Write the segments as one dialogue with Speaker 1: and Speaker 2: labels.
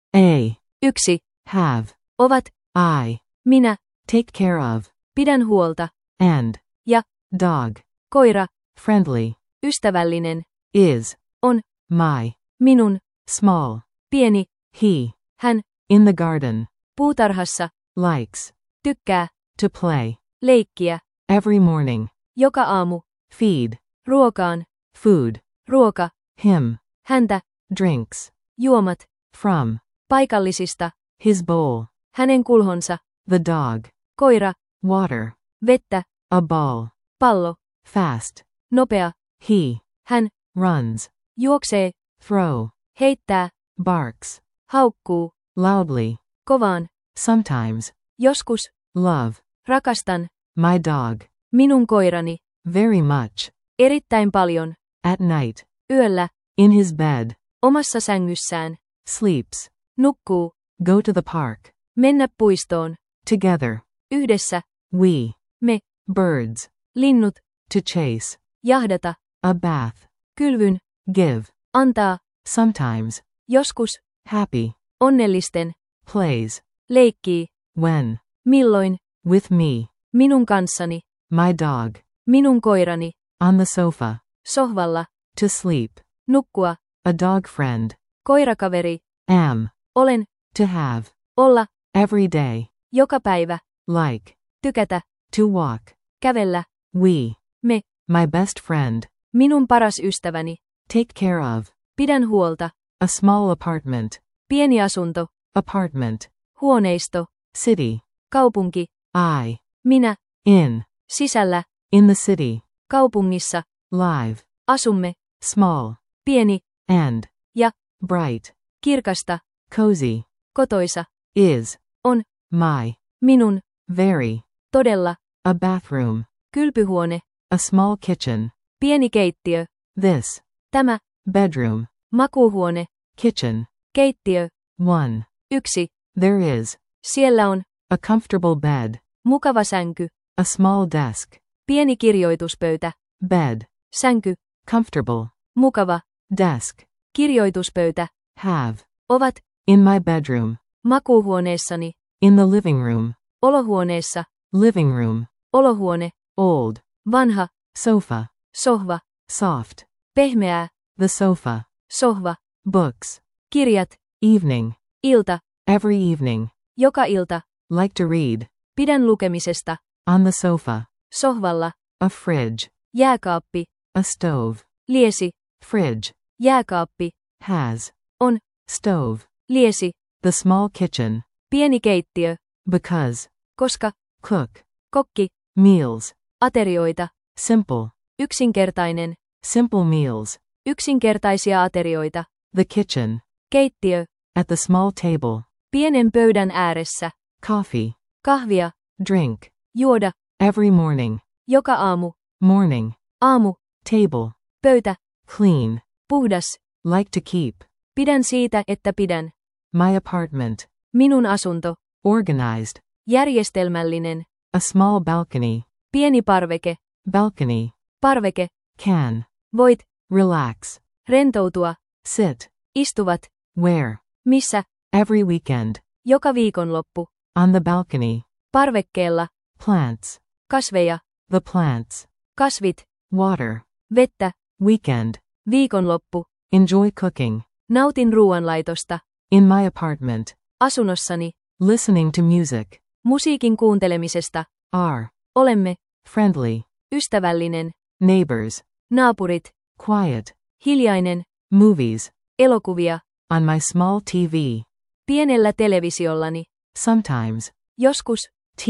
Speaker 1: A.
Speaker 2: 1.
Speaker 1: Have.
Speaker 2: Ovat.
Speaker 1: I.
Speaker 2: Minä.
Speaker 1: Take care of.
Speaker 2: Pidän huolta.
Speaker 1: And.
Speaker 2: Ja.
Speaker 1: Dog.
Speaker 2: Koira.
Speaker 1: Friendly.
Speaker 2: Ystävällinen.
Speaker 1: Is.
Speaker 2: On.
Speaker 1: My.
Speaker 2: Minun.
Speaker 1: Small.
Speaker 2: Pieni.
Speaker 1: He.
Speaker 2: Hän.
Speaker 1: In the garden.
Speaker 2: Puutarhassa.
Speaker 1: Likes.
Speaker 2: Tykkää.
Speaker 1: To play.
Speaker 2: Leikkiä.
Speaker 1: Every morning.
Speaker 2: Joka aamu.
Speaker 1: Feed.
Speaker 2: Ruokaan.
Speaker 1: Food.
Speaker 2: Ruoka.
Speaker 1: Him.
Speaker 2: Häntä.
Speaker 1: Drinks.
Speaker 2: Juomat.
Speaker 1: From.
Speaker 2: Paikallisista.
Speaker 1: His bowl.
Speaker 2: Hänen kulhonsa.
Speaker 1: The dog.
Speaker 2: Koira.
Speaker 1: Water.
Speaker 2: Vettä.
Speaker 1: A ball.
Speaker 2: Pallo.
Speaker 1: Fast.
Speaker 2: Nopea.
Speaker 1: He.
Speaker 2: Hän.
Speaker 1: Runs.
Speaker 2: Juoksee.
Speaker 1: Throw.
Speaker 2: Heittää.
Speaker 1: Barks.
Speaker 2: Haukkuu.
Speaker 1: Loudly.
Speaker 2: Kovaan.
Speaker 1: Sometimes.
Speaker 2: Joskus.
Speaker 1: Love.
Speaker 2: Rakastan.
Speaker 1: My dog.
Speaker 2: Minun koirani.
Speaker 1: Very much.
Speaker 2: Erittäin paljon.
Speaker 1: At night.
Speaker 2: Yöllä.
Speaker 1: In his bed.
Speaker 2: Omassa sängyssään.
Speaker 1: Sleeps.
Speaker 2: Nukkuu.
Speaker 1: Go to the park.
Speaker 2: Mennä puistoon.
Speaker 1: Together.
Speaker 2: Yhdessä.
Speaker 1: We.
Speaker 2: Me.
Speaker 1: Birds.
Speaker 2: Linnut.
Speaker 1: To chase.
Speaker 2: Jahdata.
Speaker 1: A bath.
Speaker 2: Kylvyn.
Speaker 1: Give.
Speaker 2: Antaa.
Speaker 1: Sometimes.
Speaker 2: Joskus.
Speaker 1: Happy.
Speaker 2: Onnellisten.
Speaker 1: Plays.
Speaker 2: Leikkii.
Speaker 1: When.
Speaker 2: Milloin.
Speaker 1: With me.
Speaker 2: Minun kanssani.
Speaker 1: My dog.
Speaker 2: Minun koirani.
Speaker 1: On the sofa.
Speaker 2: Sohvalla.
Speaker 1: To sleep.
Speaker 2: Nukkua.
Speaker 1: A dog friend.
Speaker 2: Koirakaveri.
Speaker 1: Am.
Speaker 2: Olen.
Speaker 1: To have.
Speaker 2: Olla.
Speaker 1: Every day.
Speaker 2: Joka päivä.
Speaker 1: Like.
Speaker 2: Tykätä.
Speaker 1: To walk.
Speaker 2: Kävellä.
Speaker 1: We.
Speaker 2: Me.
Speaker 1: My best friend.
Speaker 2: Minun paras ystäväni.
Speaker 1: Take care of.
Speaker 2: Pidän huolta.
Speaker 1: A small apartment.
Speaker 2: Pieni asunto.
Speaker 1: Apartment.
Speaker 2: Huoneisto.
Speaker 1: City.
Speaker 2: Kaupunki.
Speaker 1: I.
Speaker 2: Minä.
Speaker 1: In.
Speaker 2: Sisällä.
Speaker 1: In the city.
Speaker 2: Kaupungissa.
Speaker 1: Live.
Speaker 2: Asumme.
Speaker 1: Small.
Speaker 2: Pieni.
Speaker 1: And.
Speaker 2: Ja.
Speaker 1: Bright.
Speaker 2: Kirkasta.
Speaker 1: Cozy.
Speaker 2: Kotoisa.
Speaker 1: Is.
Speaker 2: On.
Speaker 1: My.
Speaker 2: Minun.
Speaker 1: Very.
Speaker 2: Todella.
Speaker 1: A bathroom.
Speaker 2: Kylpyhuone.
Speaker 1: A small kitchen.
Speaker 2: Pieni keittiö.
Speaker 1: This.
Speaker 2: Tämä.
Speaker 1: Bedroom.
Speaker 2: Makuuhuone.
Speaker 1: Kitchen.
Speaker 2: Keittiö.
Speaker 1: 1.
Speaker 2: 1.
Speaker 1: There is.
Speaker 2: Siellä on.
Speaker 1: A comfortable bed.
Speaker 2: Mukava sänky.
Speaker 1: A small desk.
Speaker 2: Pieni kirjoituspöytä.
Speaker 1: Bed.
Speaker 2: Sänky.
Speaker 1: Comfortable.
Speaker 2: Mukava.
Speaker 1: Desk.
Speaker 2: Kirjoituspöytä.
Speaker 1: Have.
Speaker 2: Ovat.
Speaker 1: In my bedroom.
Speaker 2: Makuuhuoneessani.
Speaker 1: In the living room.
Speaker 2: Olohuoneessa.
Speaker 1: Living room.
Speaker 2: Olohuone.
Speaker 1: Old.
Speaker 2: Vanha.
Speaker 1: Sofa.
Speaker 2: Sohva.
Speaker 1: Soft.
Speaker 2: Pehmeää.
Speaker 1: The sofa.
Speaker 2: Sohva.
Speaker 1: Books.
Speaker 2: Kirjat.
Speaker 1: Evening.
Speaker 2: Ilta.
Speaker 1: Every evening.
Speaker 2: Joka ilta.
Speaker 1: Like to read.
Speaker 2: Pidän lukemisesta.
Speaker 1: On the sofa.
Speaker 2: Sohvalla.
Speaker 1: A fridge.
Speaker 2: Jääkaappi.
Speaker 1: A stove.
Speaker 2: Liesi.
Speaker 1: Fridge.
Speaker 2: Jääkaappi.
Speaker 1: Has.
Speaker 2: On.
Speaker 1: Stove.
Speaker 2: Liesi.
Speaker 1: The small kitchen.
Speaker 2: Pieni keittiö.
Speaker 1: Because.
Speaker 2: Koska.
Speaker 1: Cook.
Speaker 2: Kokki.
Speaker 1: Meals.
Speaker 2: Aterioita.
Speaker 1: Simple.
Speaker 2: Yksinkertainen.
Speaker 1: Simple meals.
Speaker 2: Yksinkertaisia aterioita.
Speaker 1: The kitchen.
Speaker 2: Keittiö.
Speaker 1: At the small table.
Speaker 2: Pienen pöydän ääressä.
Speaker 1: Coffee.
Speaker 2: Kahvia.
Speaker 1: Drink.
Speaker 2: Juoda.
Speaker 1: Every morning.
Speaker 2: Joka aamu.
Speaker 1: Morning.
Speaker 2: Aamu.
Speaker 1: Table.
Speaker 2: Pöytä.
Speaker 1: Clean.
Speaker 2: Puhdas.
Speaker 1: Like to keep.
Speaker 2: Pidän siitä, että pidän.
Speaker 1: My apartment.
Speaker 2: Minun asunto.
Speaker 1: Organized.
Speaker 2: Järjestelmällinen.
Speaker 1: A small balcony.
Speaker 2: Pieni parveke.
Speaker 1: Balcony.
Speaker 2: Parveke.
Speaker 1: Can.
Speaker 2: Voit.
Speaker 1: Relax.
Speaker 2: Rentoutua.
Speaker 1: Sit.
Speaker 2: Istuvat.
Speaker 1: Where.
Speaker 2: Missä.
Speaker 1: Every weekend.
Speaker 2: Joka viikonloppu.
Speaker 1: On the balcony.
Speaker 2: Parvekkeella.
Speaker 1: Plants.
Speaker 2: Kasveja.
Speaker 1: The plants.
Speaker 2: Kasvit.
Speaker 1: Water.
Speaker 2: Vettä.
Speaker 1: Weekend.
Speaker 2: Viikonloppu.
Speaker 1: Enjoy cooking.
Speaker 2: Nautin ruoanlaitosta.
Speaker 1: In my apartment.
Speaker 2: Asunnossani.
Speaker 1: Listening to music.
Speaker 2: Musiikin kuuntelemisesta.
Speaker 1: Are.
Speaker 2: Olemme.
Speaker 1: Friendly.
Speaker 2: Ystävällinen.
Speaker 1: Neighbors.
Speaker 2: Naapurit.
Speaker 1: Quiet.
Speaker 2: Hiljainen.
Speaker 1: Movies.
Speaker 2: Elokuvia.
Speaker 1: On my small TV.
Speaker 2: Pienellä televisiollani.
Speaker 1: Sometimes.
Speaker 2: Joskus.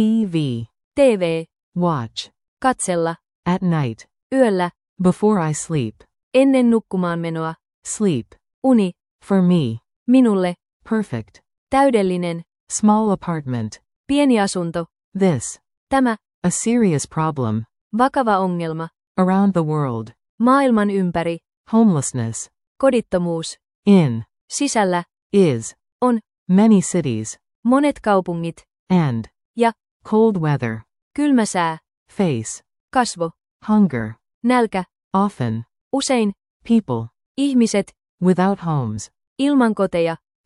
Speaker 1: TV.
Speaker 2: TV.
Speaker 1: Watch.
Speaker 2: Katsella.
Speaker 1: At night.
Speaker 2: Yöllä.
Speaker 1: Before I sleep.
Speaker 2: Ennen nukkumaan menoa.
Speaker 1: Sleep.
Speaker 2: Uni.
Speaker 1: For me.
Speaker 2: Minulle.
Speaker 1: Perfect.
Speaker 2: Täydellinen.
Speaker 1: Small apartment.
Speaker 2: Pieni asunto.
Speaker 1: This.
Speaker 2: Tämä.
Speaker 1: A serious problem.
Speaker 2: Vakava ongelma.
Speaker 1: Around the world.
Speaker 2: Maailman ympäri.
Speaker 1: Homelessness.
Speaker 2: Kodittomuus.
Speaker 1: In.
Speaker 2: Sisällä.
Speaker 1: Is.
Speaker 2: On.
Speaker 1: Many cities.
Speaker 2: Monet kaupungit.
Speaker 1: And.
Speaker 2: Ja.
Speaker 1: Cold weather.
Speaker 2: Kylmä sää.
Speaker 1: Face.
Speaker 2: Kasvo.
Speaker 1: Hunger.
Speaker 2: Nälkä.
Speaker 1: Often.
Speaker 2: Usein.
Speaker 1: People.
Speaker 2: Ihmiset.
Speaker 1: Without homes.
Speaker 2: Ilman koteja.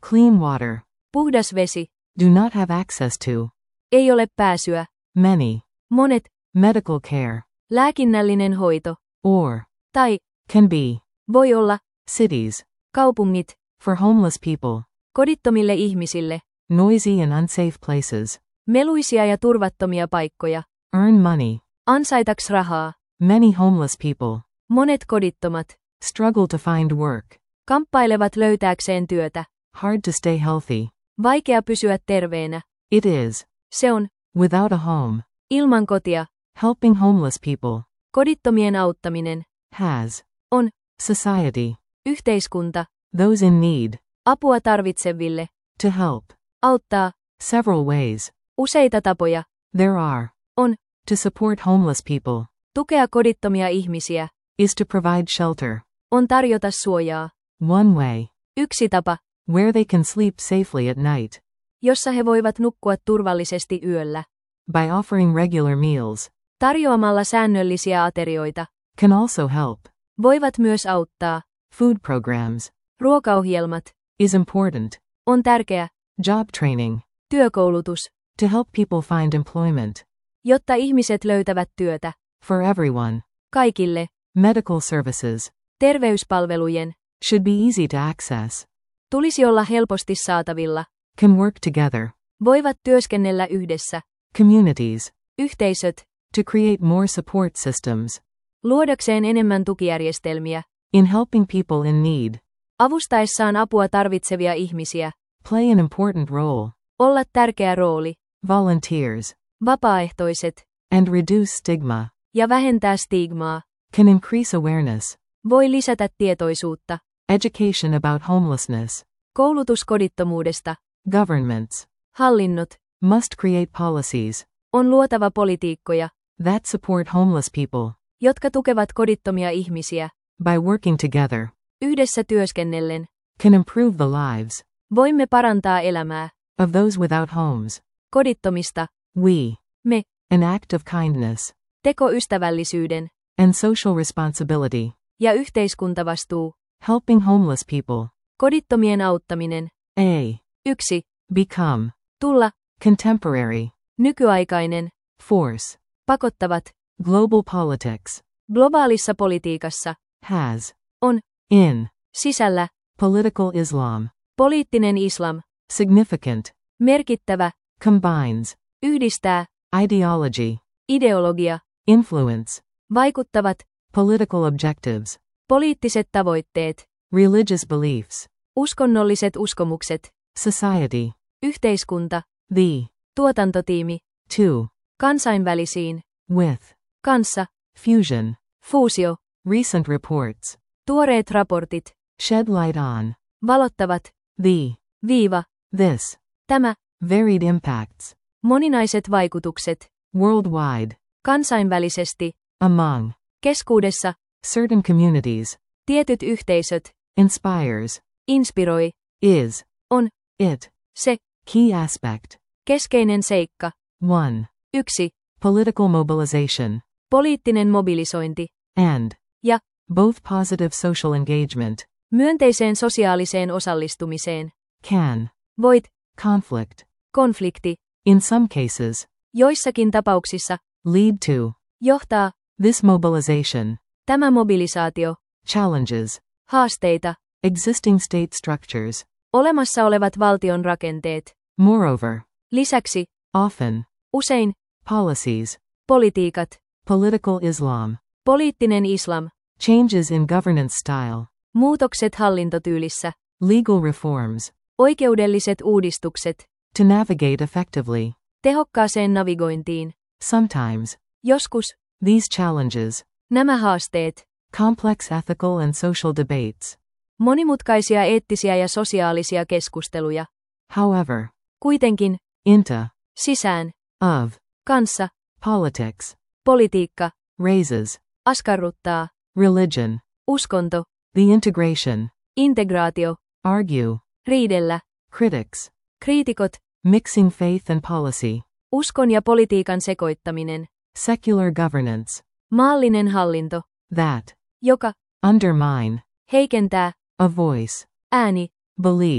Speaker 1: Clean water.
Speaker 2: Puhdas vesi.
Speaker 1: Do not have access to.
Speaker 2: Ei ole pääsyä.
Speaker 1: Many.
Speaker 2: Monet.
Speaker 1: Medical care.
Speaker 2: Lääkinnällinen hoito.
Speaker 1: Or.
Speaker 2: Tai.
Speaker 1: Can be.
Speaker 2: Voi olla.
Speaker 1: Cities.
Speaker 2: Kaupungit.
Speaker 1: For homeless people.
Speaker 2: Kodittomille ihmisille.
Speaker 1: Noisy and unsafe places.
Speaker 2: Meluisia ja turvattomia paikkoja.
Speaker 1: Earn money.
Speaker 2: Ansaitaks rahaa.
Speaker 1: Many homeless people.
Speaker 2: Monet kodittomat.
Speaker 1: Struggle to find work.
Speaker 2: Kamppailevat löytääkseen työtä.
Speaker 1: Hard to stay healthy.
Speaker 2: Vaikea pysyä terveenä.
Speaker 1: It is.
Speaker 2: Se on.
Speaker 1: Without a home.
Speaker 2: Ilman kotia.
Speaker 1: Helping homeless people.
Speaker 2: Kodittomien auttaminen.
Speaker 1: Has.
Speaker 2: On.
Speaker 1: Society.
Speaker 2: Yhteiskunta.
Speaker 1: Those in need.
Speaker 2: Apua tarvitseville.
Speaker 1: To help.
Speaker 2: Auttaa.
Speaker 1: Several ways.
Speaker 2: Useita tapoja.
Speaker 1: There are.
Speaker 2: On.
Speaker 1: To support homeless people.
Speaker 2: Tukea kodittomia ihmisiä.
Speaker 1: Is to provide shelter.
Speaker 2: On tarjota suojaa.
Speaker 1: One way.
Speaker 2: Yksi tapa.
Speaker 1: Where they can sleep safely at night.
Speaker 2: Jossa he voivat nukkua turvallisesti yöllä.
Speaker 1: By offering regular meals.
Speaker 2: Tarjoamalla säännöllisiä aterioita.
Speaker 1: Can also help.
Speaker 2: Voivat myös auttaa.
Speaker 1: Food programs.
Speaker 2: Ruokaohjelmat.
Speaker 1: Is important.
Speaker 2: On tärkeä.
Speaker 1: Job training.
Speaker 2: Työkoulutus.
Speaker 1: To help people find employment.
Speaker 2: Jotta ihmiset löytävät työtä.
Speaker 1: For everyone.
Speaker 2: Kaikille.
Speaker 1: Medical services.
Speaker 2: Terveyspalvelujen.
Speaker 1: Should be easy to access.
Speaker 2: Tulisi olla helposti saatavilla.
Speaker 1: Can work together.
Speaker 2: Voivat työskennellä yhdessä.
Speaker 1: Communities.
Speaker 2: Yhteisöt.
Speaker 1: To create more support systems.
Speaker 2: Luodakseen enemmän tukijärjestelmiä.
Speaker 1: In helping people in need.
Speaker 2: Avustaessaan apua tarvitsevia ihmisiä.
Speaker 1: Play an important role.
Speaker 2: Olla tärkeä rooli.
Speaker 1: Volunteers.
Speaker 2: Vapaaehtoiset.
Speaker 1: And reduce stigma.
Speaker 2: Ja vähentää stigmaa.
Speaker 1: Can increase awareness.
Speaker 2: Voi lisätä tietoisuutta.
Speaker 1: Education about homelessness.
Speaker 2: Koulutus kodittomuudesta.
Speaker 1: Governments.
Speaker 2: Hallinnot.
Speaker 1: Must create policies.
Speaker 2: On luotava politiikkoja.
Speaker 1: That support homeless people.
Speaker 2: Jotka tukevat kodittomia ihmisiä.
Speaker 1: By working together.
Speaker 2: Yhdessä työskennellen.
Speaker 1: Can improve the lives.
Speaker 2: Voimme parantaa elämää.
Speaker 1: Of those without homes.
Speaker 2: Kodittomista.
Speaker 1: We.
Speaker 2: Me.
Speaker 1: An act of kindness.
Speaker 2: Teko ystävällisyyden.
Speaker 1: And social responsibility.
Speaker 2: Ja yhteiskuntavastuu.
Speaker 1: Helping homeless people.
Speaker 2: Kodittomien auttaminen.
Speaker 1: A.
Speaker 2: 1.
Speaker 1: Become.
Speaker 2: Tulla.
Speaker 1: Contemporary.
Speaker 2: Nykyaikainen.
Speaker 1: Force.
Speaker 2: Pakottavat.
Speaker 1: Global politics.
Speaker 2: Globaalissa politiikassa.
Speaker 1: Has.
Speaker 2: On.
Speaker 1: In.
Speaker 2: Sisällä.
Speaker 1: Political Islam.
Speaker 2: Poliittinen islam.
Speaker 1: Significant.
Speaker 2: Merkittävä.
Speaker 1: Combines.
Speaker 2: Yhdistää.
Speaker 1: Ideology.
Speaker 2: Ideologia.
Speaker 1: Influence.
Speaker 2: Vaikuttavat.
Speaker 1: Political objectives.
Speaker 2: Poliittiset tavoitteet.
Speaker 1: Religious beliefs.
Speaker 2: Uskonnolliset uskomukset.
Speaker 1: Society.
Speaker 2: Yhteiskunta.
Speaker 1: The.
Speaker 2: Tuotantotiimi.
Speaker 1: To.
Speaker 2: Kansainvälisiin.
Speaker 1: With.
Speaker 2: Kanssa.
Speaker 1: Fusion.
Speaker 2: Fuusio.
Speaker 1: Recent reports.
Speaker 2: Tuoreet raportit.
Speaker 1: Shed light on.
Speaker 2: Valottavat.
Speaker 1: The.
Speaker 2: Viiva.
Speaker 1: This.
Speaker 2: Tämä.
Speaker 1: Varied impacts.
Speaker 2: Moninaiset vaikutukset.
Speaker 1: Worldwide.
Speaker 2: Kansainvälisesti.
Speaker 1: Among.
Speaker 2: Keskuudessa.
Speaker 1: Certain communities.
Speaker 2: Tietyt yhteisöt.
Speaker 1: Inspires.
Speaker 2: Inspiroi.
Speaker 1: Is.
Speaker 2: On.
Speaker 1: It.
Speaker 2: Se.
Speaker 1: Key aspect.
Speaker 2: Keskeinen seikka.
Speaker 1: 1.
Speaker 2: 1.
Speaker 1: Political mobilization.
Speaker 2: Poliittinen mobilisointi.
Speaker 1: And.
Speaker 2: Ja.
Speaker 1: Both positive social engagement.
Speaker 2: Myönteiseen sosiaaliseen osallistumiseen.
Speaker 1: Can.
Speaker 2: Voit.
Speaker 1: Conflict.
Speaker 2: Konflikti.
Speaker 1: In some cases.
Speaker 2: Joissakin tapauksissa.
Speaker 1: Lead to.
Speaker 2: Johtaa.
Speaker 1: This mobilization.
Speaker 2: Tämä mobilisaatio.
Speaker 1: Challenges.
Speaker 2: Haasteita.
Speaker 1: Existing state structures.
Speaker 2: Olemassa olevat valtion rakenteet.
Speaker 1: Moreover.
Speaker 2: Lisäksi.
Speaker 1: Often.
Speaker 2: Usein.
Speaker 1: Policies.
Speaker 2: Politiikat.
Speaker 1: Political Islam.
Speaker 2: Poliittinen islam.
Speaker 1: Changes in governance style.
Speaker 2: Muutokset hallintotyylissä.
Speaker 1: Legal reforms.
Speaker 2: Oikeudelliset uudistukset.
Speaker 1: To navigate effectively.
Speaker 2: Tehokkaaseen navigointiin.
Speaker 1: Sometimes.
Speaker 2: Joskus.
Speaker 1: These challenges.
Speaker 2: Nämä haasteet.
Speaker 1: Complex ethical and social debates.
Speaker 2: Monimutkaisia eettisiä ja sosiaalisia keskusteluja.
Speaker 1: However.
Speaker 2: Kuitenkin.
Speaker 1: Into.
Speaker 2: Sisään.
Speaker 1: Of.
Speaker 2: Kanssa.
Speaker 1: Politics.
Speaker 2: Politiikka.
Speaker 1: Raises.
Speaker 2: Askarruttaa.
Speaker 1: Religion.
Speaker 2: Uskonto.
Speaker 1: The integration.
Speaker 2: Integraatio.
Speaker 1: Argue.
Speaker 2: Riidellä.
Speaker 1: Critics.
Speaker 2: Kriitikot.
Speaker 1: Mixing faith and policy.
Speaker 2: Uskon ja politiikan sekoittaminen.
Speaker 1: Secular governance.
Speaker 2: Maallinen hallinto.
Speaker 1: That.
Speaker 2: Joka.
Speaker 1: Undermine.
Speaker 2: Heikentää.
Speaker 1: A voice.
Speaker 2: Ääni.
Speaker 1: Believe.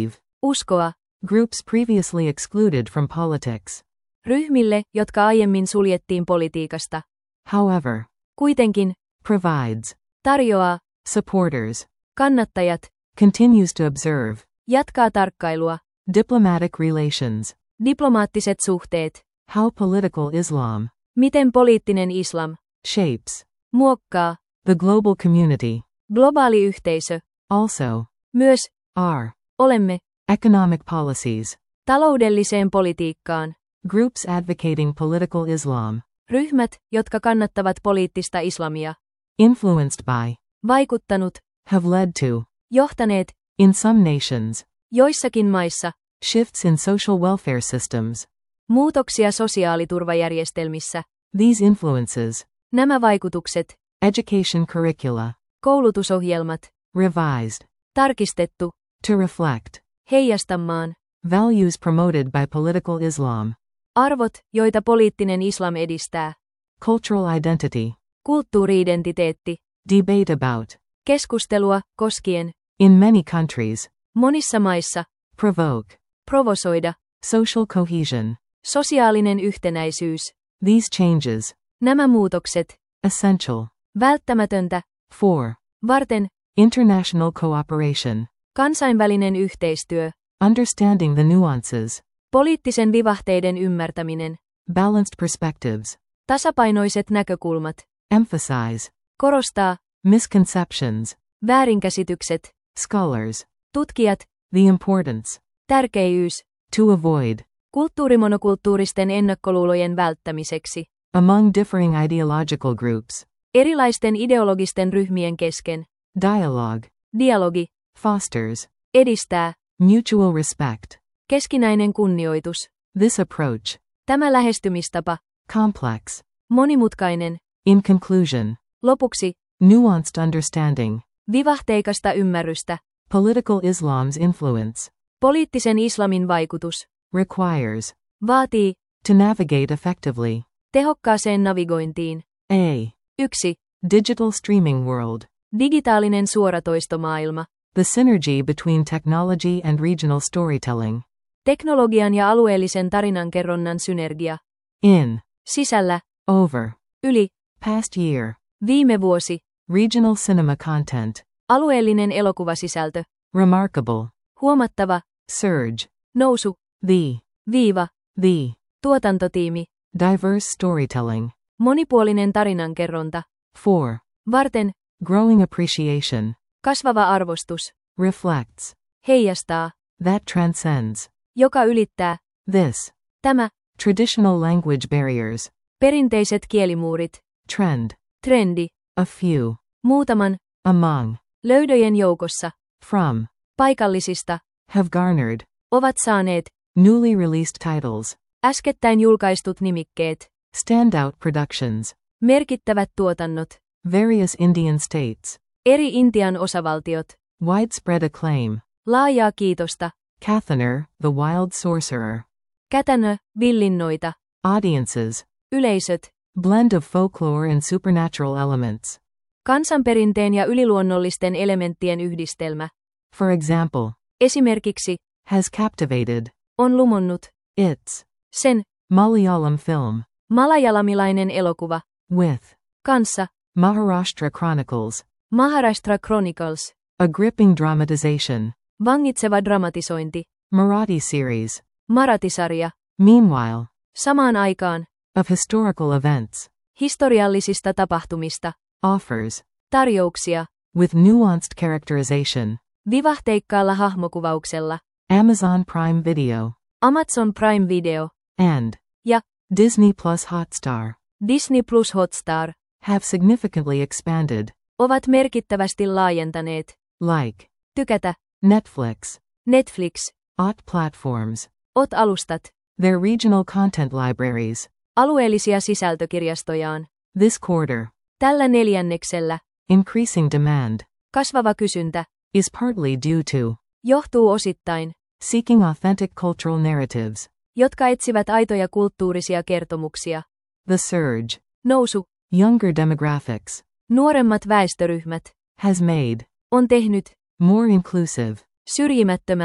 Speaker 2: Uskoa.
Speaker 1: Groups previously excluded from politics.
Speaker 2: Ryhmille, jotka aiemmin suljettiin politiikasta.
Speaker 1: However,
Speaker 2: Kuitenkin.
Speaker 1: provides.
Speaker 2: Tarjoaa.
Speaker 1: Supporters.
Speaker 2: Kannattajat.
Speaker 1: Continues to observe.
Speaker 2: Jatkaa tarkkailua.
Speaker 1: Diplomatic relations.
Speaker 2: Diplomaattiset suhteet.
Speaker 1: How political Islam
Speaker 2: Miten poliittinen islam
Speaker 1: shapes
Speaker 2: muokkaa
Speaker 1: the global community.
Speaker 2: globaali yhteisö.
Speaker 1: Also,
Speaker 2: Myös
Speaker 1: are
Speaker 2: olemme
Speaker 1: economic policies.
Speaker 2: taloudelliseen politiikkaan.
Speaker 1: Groups advocating political Islam.
Speaker 2: Ryhmät, jotka kannattavat poliittista islamia.
Speaker 1: Influenced by.
Speaker 2: Vaikuttanut.
Speaker 1: Have led to.
Speaker 2: Johtaneet.
Speaker 1: In some nations.
Speaker 2: Joissakin maissa.
Speaker 1: Shifts in social welfare systems.
Speaker 2: Muutoksia sosiaaliturvajärjestelmissä.
Speaker 1: These influences.
Speaker 2: Nämä vaikutukset.
Speaker 1: Education curricula.
Speaker 2: Koulutusohjelmat.
Speaker 1: Revised.
Speaker 2: Tarkistettu.
Speaker 1: To reflect.
Speaker 2: Heijastamaan.
Speaker 1: Values promoted by political Islam.
Speaker 2: Arvot, joita poliittinen islam edistää.
Speaker 1: Cultural identity.
Speaker 2: Kulttuuri-identiteetti.
Speaker 1: Debate about.
Speaker 2: Keskustelua, koskien.
Speaker 1: In many countries.
Speaker 2: Monissa maissa.
Speaker 1: Provoke.
Speaker 2: Provosoida.
Speaker 1: Social cohesion.
Speaker 2: Sosiaalinen yhtenäisyys.
Speaker 1: These changes.
Speaker 2: Nämä muutokset.
Speaker 1: Essential.
Speaker 2: Välttämätöntä.
Speaker 1: For.
Speaker 2: Varten.
Speaker 1: International cooperation.
Speaker 2: Kansainvälinen yhteistyö.
Speaker 1: Understanding the nuances.
Speaker 2: Poliittisen vivahteiden ymmärtäminen.
Speaker 1: Balanced perspectives.
Speaker 2: Tasapainoiset näkökulmat.
Speaker 1: Emphasize.
Speaker 2: Korostaa.
Speaker 1: Misconceptions.
Speaker 2: Väärinkäsitykset.
Speaker 1: Scholars.
Speaker 2: Tutkijat.
Speaker 1: The importance.
Speaker 2: Tärkeys.
Speaker 1: To avoid.
Speaker 2: Kulttuurimonokulttuuristen ennakkoluulojen välttämiseksi.
Speaker 1: Among differing ideological groups.
Speaker 2: Erilaisten ideologisten ryhmien kesken.
Speaker 1: Dialogue.
Speaker 2: Dialogi.
Speaker 1: Fosters.
Speaker 2: Edistää.
Speaker 1: Mutual respect.
Speaker 2: Keskinäinen kunnioitus.
Speaker 1: This approach.
Speaker 2: Tämä lähestymistapa.
Speaker 1: Complex.
Speaker 2: Monimutkainen.
Speaker 1: In conclusion.
Speaker 2: Lopuksi.
Speaker 1: Nuanced understanding.
Speaker 2: Vivahteikasta ymmärrystä.
Speaker 1: Political Islam's influence.
Speaker 2: Poliittisen islamin vaikutus.
Speaker 1: Requires.
Speaker 2: Vaatii.
Speaker 1: To navigate effectively.
Speaker 2: Tehokkaaseen navigointiin.
Speaker 1: A.
Speaker 2: 1.
Speaker 1: Digital streaming world.
Speaker 2: Digitaalinen suoratoistomaailma.
Speaker 1: The synergy between technology and regional storytelling.
Speaker 2: Teknologian ja alueellisen tarinankerronnan synergia.
Speaker 1: In.
Speaker 2: Sisällä.
Speaker 1: Over.
Speaker 2: Yli.
Speaker 1: Past year.
Speaker 2: Viime vuosi.
Speaker 1: Regional cinema content.
Speaker 2: Alueellinen elokuvasisältö.
Speaker 1: Remarkable.
Speaker 2: Huomattava.
Speaker 1: Surge.
Speaker 2: Nousu.
Speaker 1: The.
Speaker 2: Viiva.
Speaker 1: The.
Speaker 2: Tuotantotiimi.
Speaker 1: Diverse storytelling.
Speaker 2: Monipuolinen tarinankerronta.
Speaker 1: For.
Speaker 2: Varten.
Speaker 1: Growing appreciation.
Speaker 2: Kasvava arvostus.
Speaker 1: Reflects.
Speaker 2: Heijastaa.
Speaker 1: That transcends.
Speaker 2: Joka ylittää.
Speaker 1: This.
Speaker 2: Tämä.
Speaker 1: Traditional language barriers.
Speaker 2: Perinteiset kielimuurit.
Speaker 1: Trend.
Speaker 2: Trendi.
Speaker 1: A few.
Speaker 2: Muutaman.
Speaker 1: Among.
Speaker 2: Löydöjen joukossa.
Speaker 1: From.
Speaker 2: Paikallisista.
Speaker 1: Have garnered.
Speaker 2: Ovat saaneet.
Speaker 1: Newly released titles.
Speaker 2: Äskettäin julkaistut nimikkeet.
Speaker 1: Standout productions.
Speaker 2: Merkittävät tuotannot.
Speaker 1: Various Indian states.
Speaker 2: Eri Intian osavaltiot.
Speaker 1: Widespread acclaim.
Speaker 2: Laajaa kiitosta.
Speaker 1: Kathaner, the wild sorcerer.
Speaker 2: Kätänö, villinnoita.
Speaker 1: Audiences.
Speaker 2: Yleisöt.
Speaker 1: Blend of folklore and supernatural elements.
Speaker 2: Kansanperinteen ja yliluonnollisten elementtien yhdistelmä.
Speaker 1: For example.
Speaker 2: Esimerkiksi.
Speaker 1: Has captivated.
Speaker 2: On lumonnut.
Speaker 1: Its.
Speaker 2: Sen.
Speaker 1: Malayalam film.
Speaker 2: Malajalamilainen elokuva.
Speaker 1: With.
Speaker 2: Kanssa.
Speaker 1: Maharashtra Chronicles.
Speaker 2: Maharashtra Chronicles.
Speaker 1: A gripping dramatization.
Speaker 2: Vangitseva dramatisointi.
Speaker 1: Marathi series.
Speaker 2: Marathi-sarja.
Speaker 1: Meanwhile.
Speaker 2: Samaan aikaan.
Speaker 1: Of historical events.
Speaker 2: Historiallisista tapahtumista.
Speaker 1: Offers.
Speaker 2: Tarjouksia.
Speaker 1: With nuanced characterization.
Speaker 2: Vivahteikkaalla hahmokuvauksella.
Speaker 1: Amazon Prime Video.
Speaker 2: Amazon Prime Video.
Speaker 1: And.
Speaker 2: Ja.
Speaker 1: Disney Plus Hotstar.
Speaker 2: Disney Plus Hotstar.
Speaker 1: Have significantly expanded.
Speaker 2: Ovat merkittävästi laajentaneet.
Speaker 1: Like.
Speaker 2: Tykätä.
Speaker 1: Netflix.
Speaker 2: Netflix.
Speaker 1: OTT platforms.
Speaker 2: OTT-alustat.
Speaker 1: Their regional content libraries.
Speaker 2: Alueellisia sisältökirjastojaan.
Speaker 1: This quarter.
Speaker 2: Tällä neljänneksellä.
Speaker 1: Increasing demand.
Speaker 2: Kasvava kysyntä.
Speaker 1: Is partly due to.
Speaker 2: Johtuu osittain.
Speaker 1: Seeking authentic cultural narratives.
Speaker 2: Jotka etsivät aitoja kulttuurisia kertomuksia.
Speaker 1: The surge.
Speaker 2: Nousu.
Speaker 1: Younger demographics.
Speaker 2: Nuoremmat väestöryhmät.
Speaker 1: Has made.
Speaker 2: On tehnyt.
Speaker 1: More inclusive.
Speaker 2: Syrjimättömämpi.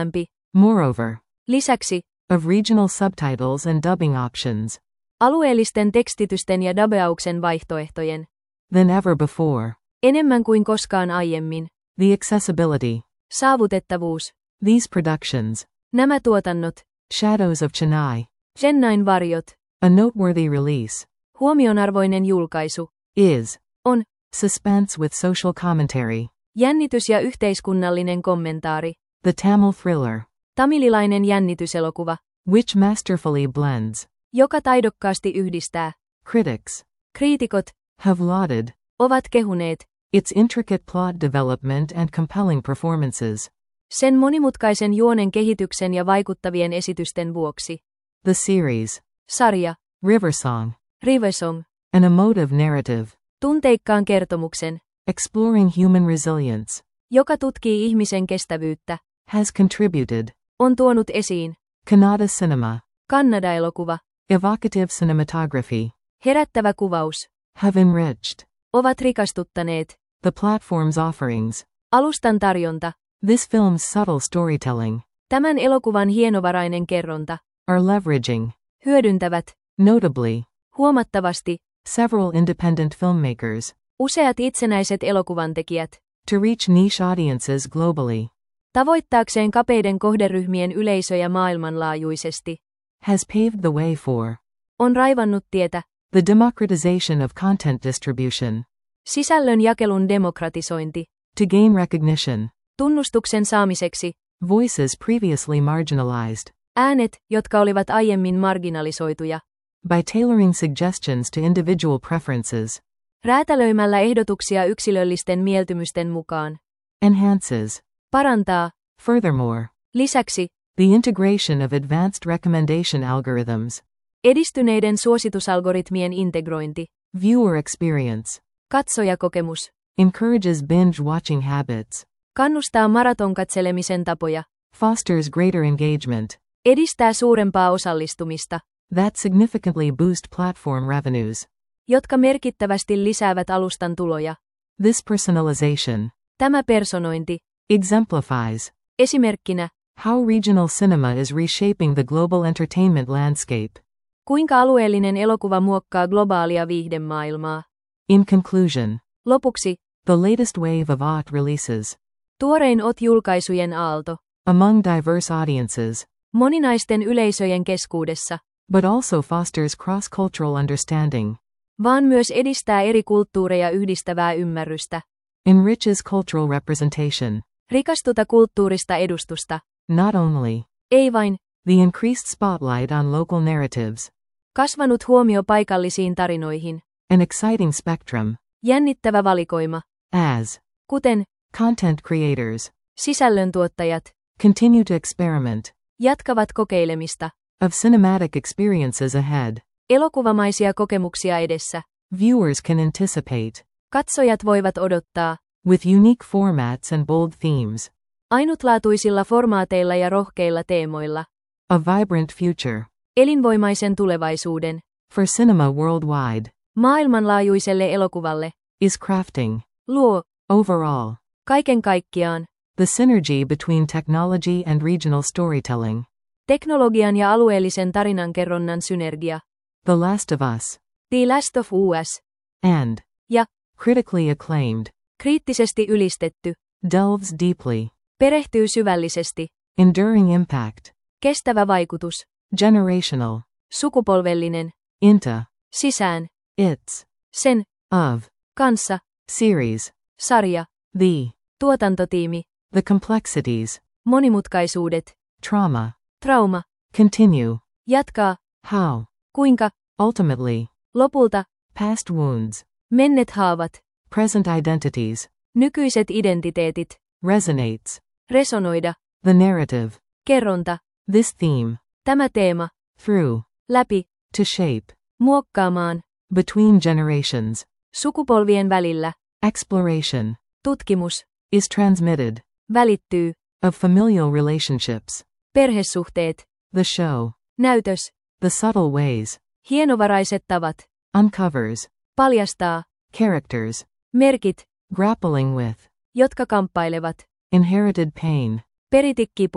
Speaker 1: Moreover,
Speaker 2: Lisäksi,
Speaker 1: of regional subtitles and dubbing options,
Speaker 2: alueellisten tekstitysten ja dabeauksen vaihtoehtojen.
Speaker 1: than ever before.
Speaker 2: Enemmän kuin koskaan aiemmin.
Speaker 1: The accessibility.
Speaker 2: Saavutettavuus.
Speaker 1: These productions.
Speaker 2: Nämä tuotannot.
Speaker 1: Shadows of Chennai.
Speaker 2: Chennain varjot.
Speaker 1: A noteworthy release.
Speaker 2: Huomionarvoinen julkaisu.
Speaker 1: Is.
Speaker 2: On.
Speaker 1: Suspense with social commentary.
Speaker 2: Jännitys ja yhteiskunnallinen kommentaari.
Speaker 1: The Tamil thriller.
Speaker 2: Tamililainen jännityselokuva.
Speaker 1: Which masterfully blends.
Speaker 2: Joka taidokkaasti yhdistää.
Speaker 1: Critics.
Speaker 2: Kriitikot.
Speaker 1: Have lauded.
Speaker 2: Ovat kehuneet.
Speaker 1: Its intricate plot development and compelling performances.
Speaker 2: Sen monimutkaisen juonen kehityksen ja vaikuttavien esitysten vuoksi.
Speaker 1: The series.
Speaker 2: Sarja.
Speaker 1: Riversong.
Speaker 2: Riversong.
Speaker 1: An emotive narrative.
Speaker 2: Tunteikkaan kertomuksen.
Speaker 1: Exploring human resilience.
Speaker 2: Joka tutkii ihmisen kestävyyttä.
Speaker 1: Has contributed.
Speaker 2: On tuonut esiin.
Speaker 1: Kannada cinema.
Speaker 2: Kannada-elokuva.
Speaker 1: Evocative cinematography.
Speaker 2: Herättävä kuvaus.
Speaker 1: Have enriched.
Speaker 2: Ovat rikastuttaneet.
Speaker 1: The platform's offerings.
Speaker 2: Alustan tarjonta.
Speaker 1: This film's subtle storytelling.
Speaker 2: Tämän elokuvan hienovarainen kerronta.
Speaker 1: Are leveraging.
Speaker 2: Hyödyntävät.
Speaker 1: Notably.
Speaker 2: Huomattavasti.
Speaker 1: Several independent filmmakers.
Speaker 2: Useat itsenäiset elokuvantekijät.
Speaker 1: To reach niche audiences globally.
Speaker 2: Tavoittaakseen kapeiden kohderyhmien yleisöjä maailmanlaajuisesti.
Speaker 1: Has paved the way for.
Speaker 2: On raivannut tietä.
Speaker 1: The democratization of content distribution.
Speaker 2: Sisällön jakelun demokratisointi.
Speaker 1: To gain recognition.
Speaker 2: Tunnustuksen saamiseksi.
Speaker 1: Voices previously marginalized.
Speaker 2: Äänet, jotka olivat aiemmin marginalisoituja.
Speaker 1: By tailoring suggestions to individual preferences.
Speaker 2: Räätälöimällä ehdotuksia yksilöllisten mieltymysten mukaan.
Speaker 1: Enhances.
Speaker 2: Parantaa.
Speaker 1: Furthermore.
Speaker 2: Lisäksi.
Speaker 1: The integration of advanced recommendation algorithms.
Speaker 2: Edistyneiden suositusalgoritmien integrointi.
Speaker 1: Viewer experience.
Speaker 2: Katsojakokemus.
Speaker 1: Encourages binge-watching habits.
Speaker 2: Kannustaa maratonkatselemisen tapoja.
Speaker 1: Fosters greater engagement.
Speaker 2: Edistää suurempaa osallistumista.
Speaker 1: That significantly boost platform revenues.
Speaker 2: Jotka merkittävästi lisäävät alustan tuloja.
Speaker 1: This personalization.
Speaker 2: Tämä personointi.
Speaker 1: Exemplifies.
Speaker 2: Esimerkkinä.
Speaker 1: How regional cinema is reshaping the global entertainment landscape.
Speaker 2: Kuinka alueellinen elokuva muokkaa globaalia viihdemaailmaa.
Speaker 1: In conclusion.
Speaker 2: Lopuksi.
Speaker 1: The latest wave of OTT releases.
Speaker 2: Tuorein OTT-julkaisujen aalto.
Speaker 1: Among diverse audiences.
Speaker 2: Moninaisten yleisöjen keskuudessa.
Speaker 1: But also fosters cross-cultural understanding.
Speaker 2: Vaan myös edistää eri kulttuureja yhdistävää ymmärrystä.
Speaker 1: Enriches cultural representation.
Speaker 2: Rikastuta kulttuurista edustusta.
Speaker 1: Not only.
Speaker 2: Ei vain.
Speaker 1: The increased spotlight on local narratives.
Speaker 2: Kasvanut huomio paikallisiin tarinoihin.
Speaker 1: An exciting spectrum.
Speaker 2: Jännittävä valikoima.
Speaker 1: As.
Speaker 2: Kuten.
Speaker 1: Content creators.
Speaker 2: Sisällöntuottajat.
Speaker 1: Continue to experiment.
Speaker 2: Jatkavat kokeilemista.
Speaker 1: Of cinematic experiences ahead.
Speaker 2: Elokuvamaisia kokemuksia edessä.
Speaker 1: Viewers can anticipate.
Speaker 2: Katsojat voivat odottaa.
Speaker 1: With unique formats and bold themes.
Speaker 2: Ainutlaatuisilla formaateilla ja rohkeilla teemoilla.
Speaker 1: A vibrant future.
Speaker 2: Elinvoimaisen tulevaisuuden.
Speaker 1: For cinema worldwide.
Speaker 2: Maailmanlaajuiselle elokuvalle.
Speaker 1: Is crafting.
Speaker 2: Luo.
Speaker 1: Overall.
Speaker 2: Kaiken kaikkiaan.
Speaker 1: The synergy between technology and regional storytelling.
Speaker 2: Teknologian ja alueellisen tarinankerronnan synergia.
Speaker 1: The Last of Us.
Speaker 2: The Last of Us.
Speaker 1: And.
Speaker 2: Ja.
Speaker 1: Critically acclaimed.
Speaker 2: Kriittisesti ylistetty.
Speaker 1: Delves deeply.
Speaker 2: Perehtyy syvällisesti.
Speaker 1: Enduring impact.
Speaker 2: Kestävä vaikutus.
Speaker 1: Generational.
Speaker 2: Sukupolvellinen.
Speaker 1: Into.
Speaker 2: Sisään.
Speaker 1: Its.
Speaker 2: Sen.
Speaker 1: Of.
Speaker 2: Kanssa.
Speaker 1: Series.
Speaker 2: Sarja.
Speaker 1: The.
Speaker 2: Tuotantotiimi.
Speaker 1: The complexities.
Speaker 2: Monimutkaisuudet.
Speaker 1: Trauma.
Speaker 2: Trauma.
Speaker 1: Continue.
Speaker 2: Jatkaa.
Speaker 1: How.
Speaker 2: Kuinka.
Speaker 1: Ultimately.
Speaker 2: Lopulta.
Speaker 1: Past wounds.
Speaker 2: Menneet haavat.
Speaker 1: Present identities.
Speaker 2: Nykyiset identiteetit.
Speaker 1: Resonates.
Speaker 2: Resonoida.
Speaker 1: The narrative.
Speaker 2: Kerronta.
Speaker 1: This theme.
Speaker 2: Tämä teema.
Speaker 1: Through.
Speaker 2: Läpi.
Speaker 1: To shape.
Speaker 2: Muokkaamaan.
Speaker 1: Between generations.
Speaker 2: Sukupolvien välillä.
Speaker 1: Exploration.
Speaker 2: Tutkimus.
Speaker 1: Is transmitted.
Speaker 2: Välittyy.
Speaker 1: Of familial relationships.
Speaker 2: Perhesuhteet.
Speaker 1: The show.
Speaker 2: Näytös.
Speaker 1: The subtle ways.
Speaker 2: Hienovaraiset tavat.
Speaker 1: Uncovers.
Speaker 2: Paljastaa.
Speaker 1: Characters.
Speaker 2: Merkit.
Speaker 1: Grappling with.
Speaker 2: Jotka kamppailevat.
Speaker 1: Inherited pain.
Speaker 2: Peritikipu.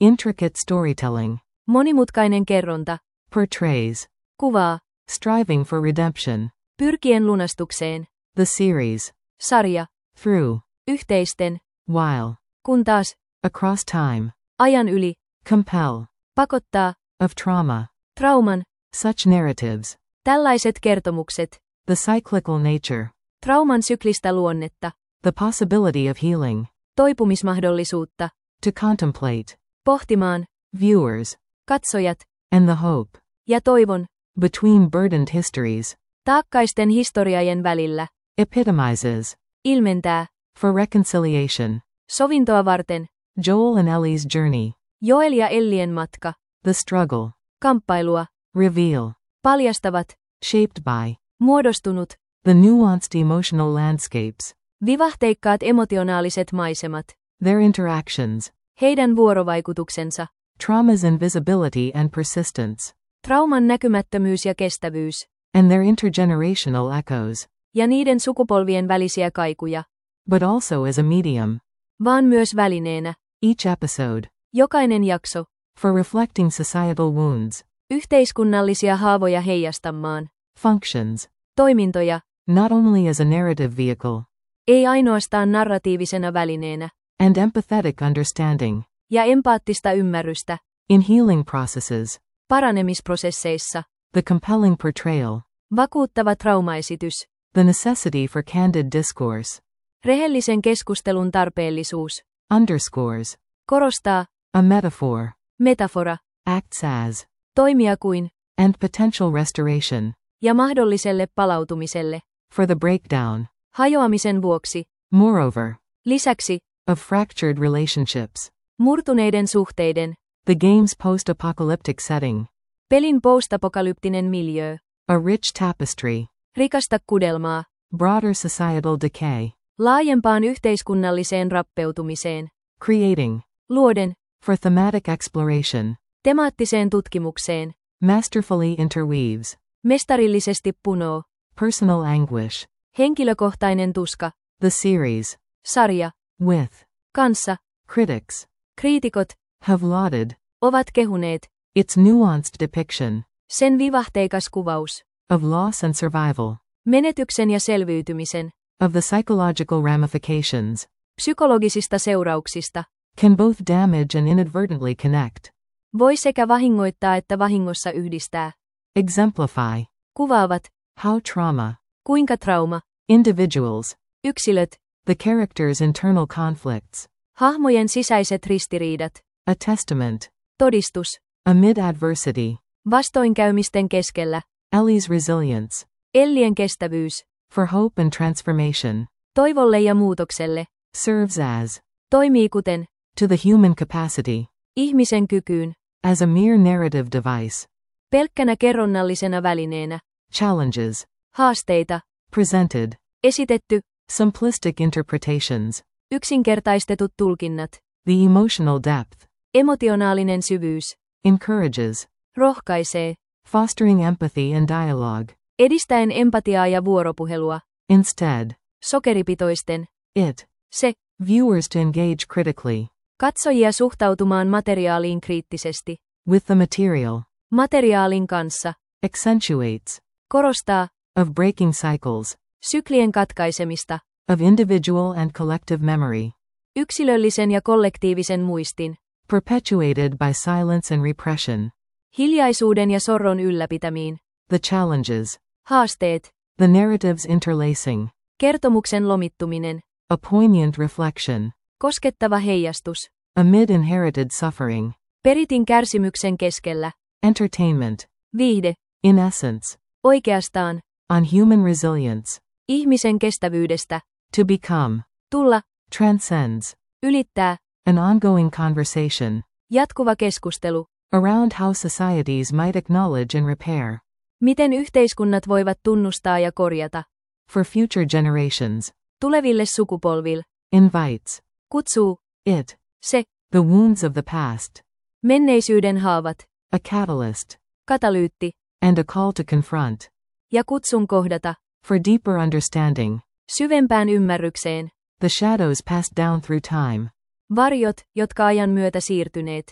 Speaker 1: Intricate storytelling.
Speaker 2: Monimutkainen kerronta.
Speaker 1: Portrays.
Speaker 2: Kuvaa.
Speaker 1: Striving for redemption.
Speaker 2: Pyrkien lunastukseen.
Speaker 1: The series.
Speaker 2: Sarja.
Speaker 1: Through.
Speaker 2: Yhteisten.
Speaker 1: While.
Speaker 2: Kun taas.
Speaker 1: Across time.
Speaker 2: Ajan yli.
Speaker 1: Compel.
Speaker 2: Pakottaa.
Speaker 1: Of trauma.
Speaker 2: Trauman.
Speaker 1: Such narratives.
Speaker 2: Tällaiset kertomukset.
Speaker 1: The cyclical nature.
Speaker 2: Trauman syklistä luonnetta.
Speaker 1: The possibility of healing.
Speaker 2: Toipumismahdollisuutta.
Speaker 1: To contemplate.
Speaker 2: Pohtimaan.
Speaker 1: Viewers.
Speaker 2: Katsojat.
Speaker 1: And the hope.
Speaker 2: Ja toivon.
Speaker 1: Between burdened histories.
Speaker 2: Taakkaisten historiajen välillä.
Speaker 1: Epitomizes.
Speaker 2: Ilmentää.
Speaker 1: For reconciliation.
Speaker 2: Sovintoa varten.
Speaker 1: Joel and Ellie's journey.
Speaker 2: Joel ja Ellien matka.
Speaker 1: The struggle.
Speaker 2: Kamppailua.
Speaker 1: Reveal.
Speaker 2: Paljastavat.
Speaker 1: Shaped by.
Speaker 2: Muodostunut.
Speaker 1: The nuanced emotional landscapes.
Speaker 2: Vivahteikkaat emotionaaliset maisemat.
Speaker 1: Their interactions.
Speaker 2: Heidän vuorovaikutuksensa.
Speaker 1: Trauma's invisibility and persistence.
Speaker 2: Trauman näkymättömyys ja kestävyys.
Speaker 1: And their intergenerational echoes.
Speaker 2: Ja niiden sukupolvien välisiä kaikuja.
Speaker 1: But also as a medium.
Speaker 2: Vaan myös välineenä.
Speaker 1: Each episode.
Speaker 2: Jokainen jakso.
Speaker 1: For reflecting societal wounds.
Speaker 2: Yhteiskunnallisia haavoja heijastamaan.
Speaker 1: Functions.
Speaker 2: Toimintoja.
Speaker 1: Not only as a narrative vehicle.
Speaker 2: Ei ainoastaan narratiivisena välineenä.
Speaker 1: And empathetic understanding.
Speaker 2: Ja empaattista ymmärrystä.
Speaker 1: In healing processes.
Speaker 2: Paranemisprosesseissa.
Speaker 1: The compelling portrayal.
Speaker 2: Vakuuttava traumaesitys.
Speaker 1: The necessity for candid discourse.
Speaker 2: Rehellisen keskustelun tarpeellisuus.
Speaker 1: Underscores.
Speaker 2: Korostaa.
Speaker 1: A metaphor.
Speaker 2: Metafora.
Speaker 1: Acts as.
Speaker 2: Toimia kuin.
Speaker 1: And potential restoration.
Speaker 2: Ja mahdolliselle palautumiselle.
Speaker 1: For the breakdown.
Speaker 2: Hajoamisen vuoksi.
Speaker 1: Moreover.
Speaker 2: Lisäksi.
Speaker 1: Of fractured relationships.
Speaker 2: Murtuneiden suhteiden.
Speaker 1: The game's post-apocalyptic setting.
Speaker 2: Pelin postapokalyptinen miljöö.
Speaker 1: A rich tapestry.
Speaker 2: Rikasta kudelmaa.
Speaker 1: Broader societal decay.
Speaker 2: Laajempaan yhteiskunnalliseen rappeutumiseen.
Speaker 1: Creating.
Speaker 2: Luoden.
Speaker 1: For thematic exploration.
Speaker 2: Temaattiseen tutkimukseen.
Speaker 1: Masterfully interweaves.
Speaker 2: Mestarillisesti punoo.
Speaker 1: Personal anguish.
Speaker 2: Henkilökohtainen tuska.
Speaker 1: The series.
Speaker 2: Sarja.
Speaker 1: With.
Speaker 2: Kanssa.
Speaker 1: Critics.
Speaker 2: Kriitikot.
Speaker 1: Have lauded.
Speaker 2: Ovat kehuneet.
Speaker 1: Its nuanced depiction.
Speaker 2: Sen vivahteikas kuvaus.
Speaker 1: Of loss and survival.
Speaker 2: Menetyksen ja selviytymisen.
Speaker 1: Of the psychological ramifications.
Speaker 2: Psykologisista seurauksista.
Speaker 1: Can both damage and inadvertently connect.
Speaker 2: Voi sekä vahingoittaa että vahingossa yhdistää.
Speaker 1: Exemplify.
Speaker 2: Kuvaavat.
Speaker 1: How trauma.
Speaker 2: Kuinka trauma.
Speaker 1: Individuals.
Speaker 2: Yksilöt.
Speaker 1: The characters' internal conflicts.
Speaker 2: Hahmojen sisäiset ristiriidat.
Speaker 1: A testament.
Speaker 2: Todistus.
Speaker 1: Amid adversity.
Speaker 2: Vastoinkäymisten keskellä.
Speaker 1: Ellie's resilience.
Speaker 2: Ellien kestävyys.
Speaker 1: For hope and transformation.
Speaker 2: Toivolle ja muutokselle.
Speaker 1: Serves as.
Speaker 2: Toimii kuten.
Speaker 1: To the human capacity.
Speaker 2: Ihmisen kykyyn.
Speaker 1: As a mere narrative device.
Speaker 2: Pelkkänä kerronnallisena välineenä.
Speaker 1: Challenges.
Speaker 2: Haasteita.
Speaker 1: Presented.
Speaker 2: Esitetty.
Speaker 1: Simplistic interpretations.
Speaker 2: Yksinkertaistetut tulkinnat.
Speaker 1: The emotional depth.
Speaker 2: Emotionaalinen syvyys.
Speaker 1: Encourages.
Speaker 2: Rohkaisee.
Speaker 1: Fostering empathy and dialogue.
Speaker 2: Edistäen empatiaa ja vuoropuhelua.
Speaker 1: Instead.
Speaker 2: Sokeripitoisten.
Speaker 1: It.
Speaker 2: Se.
Speaker 1: Viewers to engage critically.
Speaker 2: Katsojia suhtautumaan materiaaliin kriittisesti.
Speaker 1: With the material.
Speaker 2: Materiaalin kanssa.
Speaker 1: Accentuates.
Speaker 2: Korostaa.
Speaker 1: Of breaking cycles.
Speaker 2: Syklien katkaisemista.
Speaker 1: Of individual and collective memory.
Speaker 2: Yksilöllisen ja kollektiivisen muistin.
Speaker 1: Perpetuated by silence and repression.
Speaker 2: Hiljaisuuden ja sorron ylläpitämiin.
Speaker 1: The challenges.
Speaker 2: Haasteet.
Speaker 1: The narrative's interlacing.
Speaker 2: Kertomuksen lomittuminen.
Speaker 1: A poignant reflection.
Speaker 2: Koskettava heijastus.
Speaker 1: Amid inherited suffering.
Speaker 2: Peritin kärsimyksen keskellä.
Speaker 1: Entertainment.
Speaker 2: Viihde.
Speaker 1: In essence.
Speaker 2: Oikeastaan.
Speaker 1: On human resilience.
Speaker 2: Ihmisen kestävyydestä.
Speaker 1: To become.
Speaker 2: Tulla.
Speaker 1: Transcends.
Speaker 2: Ylittää.
Speaker 1: An ongoing conversation.
Speaker 2: Jatkuva keskustelu.
Speaker 1: Around how societies might acknowledge and repair.
Speaker 2: Miten yhteiskunnat voivat tunnustaa ja korjata.
Speaker 1: For future generations.
Speaker 2: Tuleville sukupolville.
Speaker 1: Invites.
Speaker 2: Kutsuu.
Speaker 1: It.
Speaker 2: Se.
Speaker 1: The wounds of the past.
Speaker 2: Menneisyyden haavat.
Speaker 1: A catalyst.
Speaker 2: Katalyytti.
Speaker 1: And a call to confront.
Speaker 2: Ja kutsun kohdata.
Speaker 1: For deeper understanding.
Speaker 2: Syvempään ymmärrykseen.
Speaker 1: The shadows passed down through time.
Speaker 2: Varjot, jotka ajan myötä siirtyneet.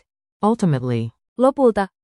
Speaker 1: Ultimately,
Speaker 2: Lopulta,